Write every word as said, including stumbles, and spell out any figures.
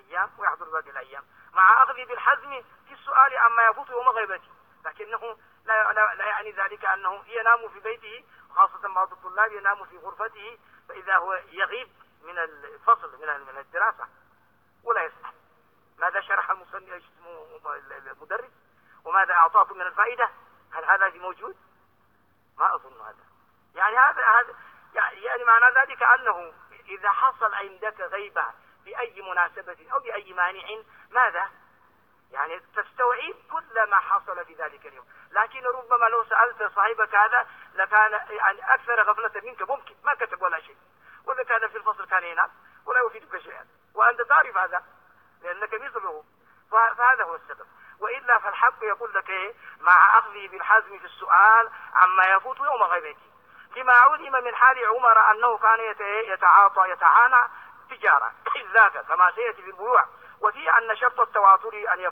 الأيام ويحضر هذه الأيام، مع أخذي بالحزم في السؤال عما يفوت يوم غيبته، لكنه لا, لا, لا يعني ذلك أنه ينام في بيته، خاصة بعض الطلاب ينام في غرفته، فإذا هو يغيب من الفصل من من الدراسة ولا يسمع. ماذا شرح المصنف المدرس وماذا أعطاكم من الفائدة؟ هل هذا موجود؟ ما أظن هذا. يعني هذا هذا يعني معنى ذلك أنه إذا حصل عندك غيبة بأي مناسبة أو بأي مانع، ماذا؟ يعني تستوعب كل ما حصل في ذلك اليوم، لكن ربما لو سألت صاحبك هذا لكان يعني أكثر غفلة منك، ممكن ما كتب ولا شيء، وإذا كان في الفصل كان ينام ولا يفيدك شيئا، وأنت تعرف هذا لأنك مثله، فهذا هو السبب. وإلا فالحق يقول لك إيه؟ مع أخذه بالحزم في السؤال عما يفوت يوم غيبته، لما علم من حال عمر أنه كان يتعاطى يتعانى تجارة إذ ذاك كما سيأتي في البيوع، وفي أن شرط التواتر أن